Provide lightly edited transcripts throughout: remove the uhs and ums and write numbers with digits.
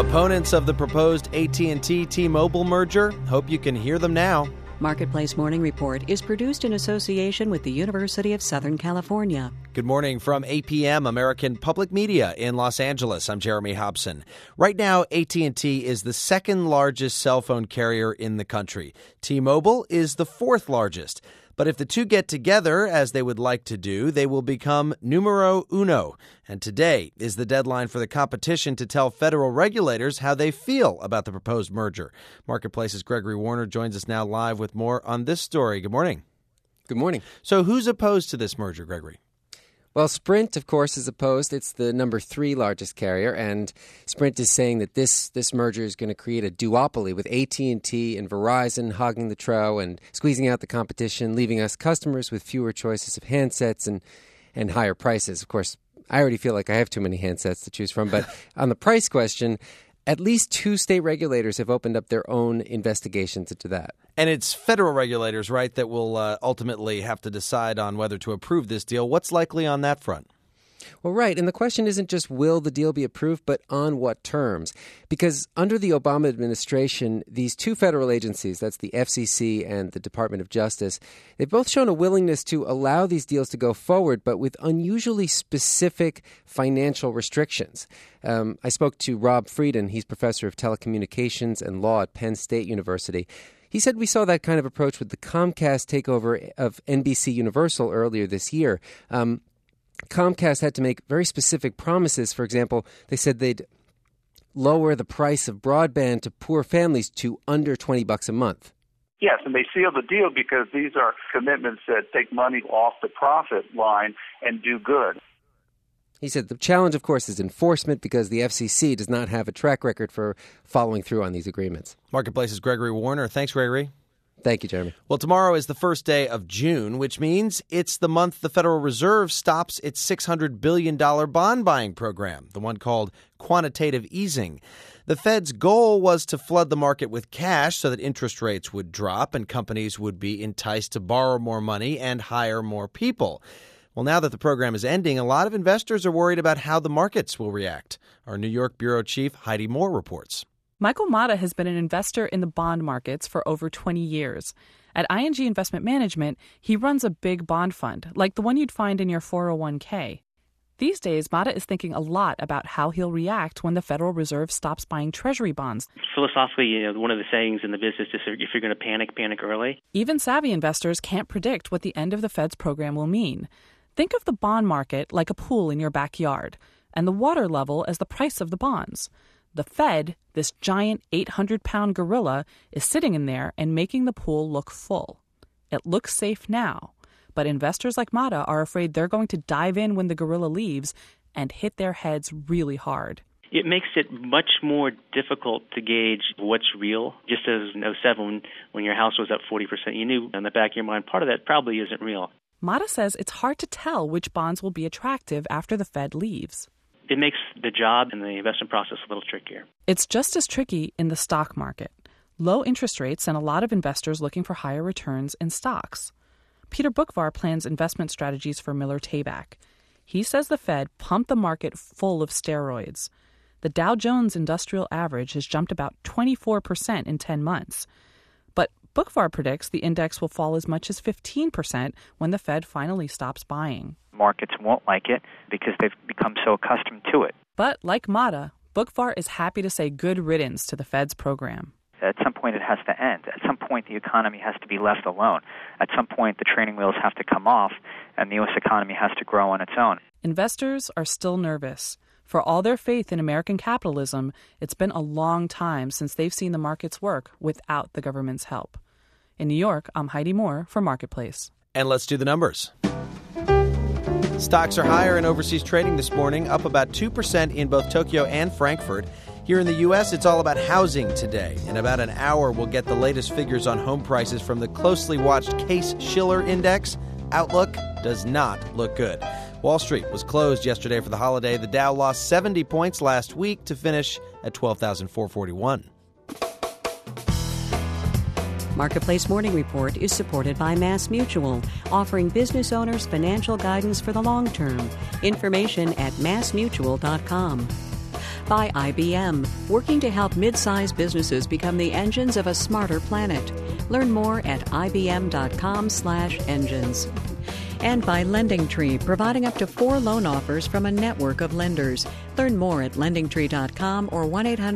Opponents of the proposed AT&T T-Mobile merger hope you can hear them now. Marketplace Morning Report is produced in association with the University of Southern California. Good morning from APM, American Public Media in Los Angeles. I'm Jeremy Hobson. Right now, AT&T is the second largest cell phone carrier in the country. T-Mobile is the fourth largest. But if the two get together, as they would like to do, they will become numero uno. And today is the deadline for the competition to tell federal regulators how they feel about the proposed merger. Marketplace's Gregory Warner joins us now live with more on this story. Good morning. Good morning. So who's opposed to this merger, Gregory? Well, Sprint, of course, is opposed. It's the number 3 largest carrier, and Sprint is saying that this merger is going to create a duopoly with AT&T and Verizon hogging the trough and squeezing out the competition, leaving us customers with fewer choices of handsets and higher prices. Of course, I already feel like I have too many handsets to choose from, but on the price question, at least 2 state regulators have opened up their own investigations into that. And it's federal regulators, right, that will ultimately have to decide on whether to approve this deal. What's likely on that front? Well, right. And the question isn't just will the deal be approved, but on what terms? Because under the Obama administration, these 2 federal agencies, that's the FCC and the Department of Justice, they've both shown a willingness to allow these deals to go forward, but with unusually specific financial restrictions. I spoke to Rob Frieden. He's professor of telecommunications and law at Penn State University. He said we saw that kind of approach with the Comcast takeover of NBC Universal earlier this year. Comcast had to make very specific promises. For example, they said they'd lower the price of broadband to poor families to under $20 a month. Yes, and they seal the deal because these are commitments that take money off the profit line and do good. He said the challenge, of course, is enforcement because the FCC does not have a track record for following through on these agreements. Marketplace's Gregory Warner. Thanks, Gregory. Thank you, Jeremy. Well, tomorrow is the first day of June, which means it's the month the Federal Reserve stops its $600 billion bond buying program, the one called quantitative easing. The Fed's goal was to flood the market with cash so that interest rates would drop and companies would be enticed to borrow more money and hire more people. Well, now that the program is ending, a lot of investors are worried about how the markets will react. Our New York bureau chief, Heidi Moore, reports. Michael Mata has been an investor in the bond markets for over 20 years. At ING Investment Management, he runs a big bond fund, like the one you'd find in your 401k. These days, Mata is thinking a lot about how he'll react when the Federal Reserve stops buying Treasury bonds. Philosophically, one of the sayings in the business is if you're going to panic early. Even savvy investors can't predict what the end of the Fed's program will mean. Think of the bond market like a pool in your backyard, and the water level as the price of the bonds. The Fed, this giant 800-pound gorilla, is sitting in there and making the pool look full. It looks safe now, but investors like Mata are afraid they're going to dive in when the gorilla leaves and hit their heads really hard. It makes it much more difficult to gauge what's real. Just as in 2007, when your house was up 40%, you knew in the back of your mind part of that probably isn't real. Mata says it's hard to tell which bonds will be attractive after the Fed leaves. It makes the job and the investment process a little trickier. It's just as tricky in the stock market. Low interest rates and a lot of investors looking for higher returns in stocks. Peter Boockvar plans investment strategies for Miller Tabak. He says the Fed pumped the market full of steroids. The Dow Jones Industrial Average has jumped about 24% in 10 months. But Boockvar predicts the index will fall as much as 15% when the Fed finally stops buying. Markets won't like it because they've become so accustomed to it. But like Mata, Boockvar is happy to say good riddance to the Fed's program. At some point, it has to end. At some point, the economy has to be left alone. At some point, the training wheels have to come off, and the U.S. economy has to grow on its own. Investors are still nervous. For all their faith in American capitalism, it's been a long time since they've seen the markets work without the government's help. In New York, I'm Heidi Moore for Marketplace. And let's do the numbers. Stocks are higher in overseas trading this morning, up about 2% in both Tokyo and Frankfurt. Here in the U.S., it's all about housing today. In about an hour, we'll get the latest figures on home prices from the closely watched Case-Shiller Index. Outlook does not look good. Wall Street was closed yesterday for the holiday. The Dow lost 70 points last week to finish at 12,441. Marketplace Morning Report is supported by MassMutual, offering business owners financial guidance for the long term. Information at massmutual.com. by IBM, working to help mid-sized businesses become the engines of a smarter planet. Learn more at ibm.com/engines. And by LendingTree, providing up to 4 loan offers from a network of lenders. Learn more at lendingtree.com or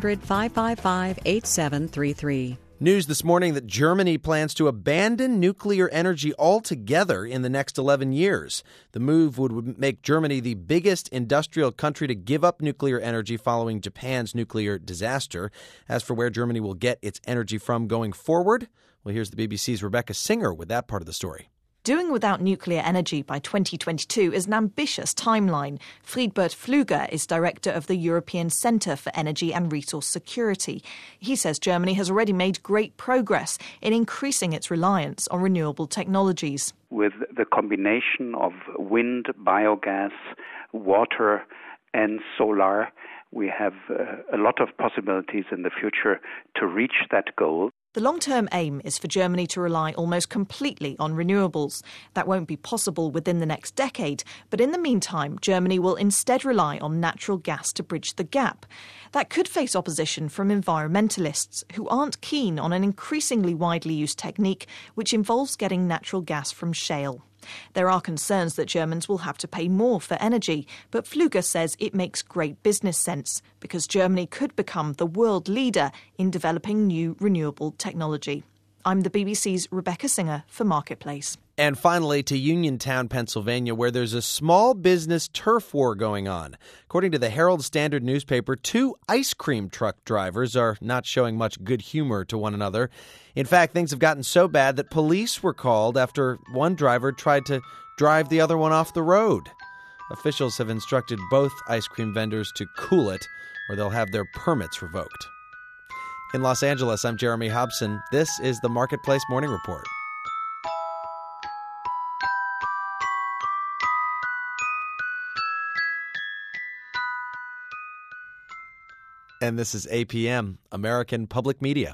1-800-555-8733. News this morning that Germany plans to abandon nuclear energy altogether in the next 11 years. The move would make Germany the biggest industrial country to give up nuclear energy following Japan's nuclear disaster. As for where Germany will get its energy from going forward, well, here's the BBC's Rebecca Singer with that part of the story. Doing without nuclear energy by 2022 is an ambitious timeline. Friedbert Pflüger is director of the European Centre for Energy and Resource Security. He says Germany has already made great progress in increasing its reliance on renewable technologies. With the combination of wind, biogas, water and solar, we have a lot of possibilities in the future to reach that goal. The long-term aim is for Germany to rely almost completely on renewables. That won't be possible within the next decade, but in the meantime, Germany will instead rely on natural gas to bridge the gap. That could face opposition from environmentalists who aren't keen on an increasingly widely used technique which involves getting natural gas from shale. There are concerns that Germans will have to pay more for energy, but Pflüger says it makes great business sense because Germany could become the world leader in developing new renewable technology. I'm the BBC's Rebecca Singer for Marketplace. And finally, to Uniontown, Pennsylvania, where there's a small business turf war going on. According to the Herald Standard newspaper, 2 ice cream truck drivers are not showing much good humor to one another. In fact, things have gotten so bad that police were called after one driver tried to drive the other one off the road. Officials have instructed both ice cream vendors to cool it, or they'll have their permits revoked. In Los Angeles, I'm Jeremy Hobson. This is the Marketplace Morning Report. And this is APM, American Public Media.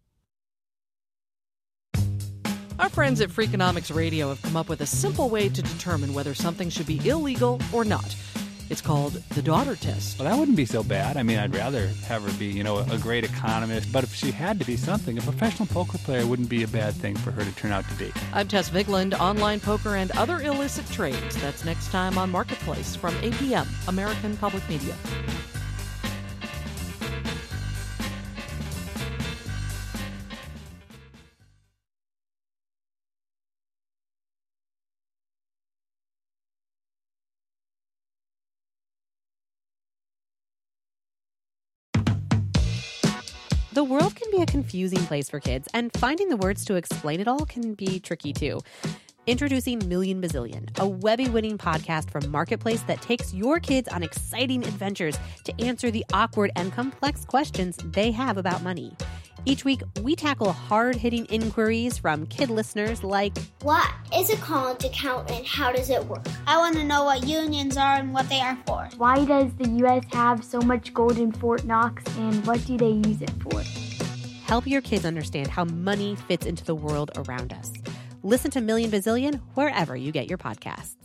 Our friends at Freakonomics Radio have come up with a simple way to determine whether something should be illegal or not. It's called the daughter test. Well, that wouldn't be so bad. I mean, I'd rather have her be, a great economist. But if she had to be something, a professional poker player wouldn't be a bad thing for her to turn out to be. I'm Tess Vigland, online poker and other illicit trades. That's next time on Marketplace from APM, American Public Media. The world can be a confusing place for kids, and finding the words to explain it all can be tricky too. Introducing Million Bazillion, a Webby-winning podcast from Marketplace that takes your kids on exciting adventures to answer the awkward and complex questions they have about money. Each week, we tackle hard-hitting inquiries from kid listeners like, what is a college account and how does it work? I want to know what unions are and what they are for. Why does the U.S. have so much gold in Fort Knox and what do they use it for? Help your kids understand how money fits into the world around us. Listen to Million Bazillion wherever you get your podcasts.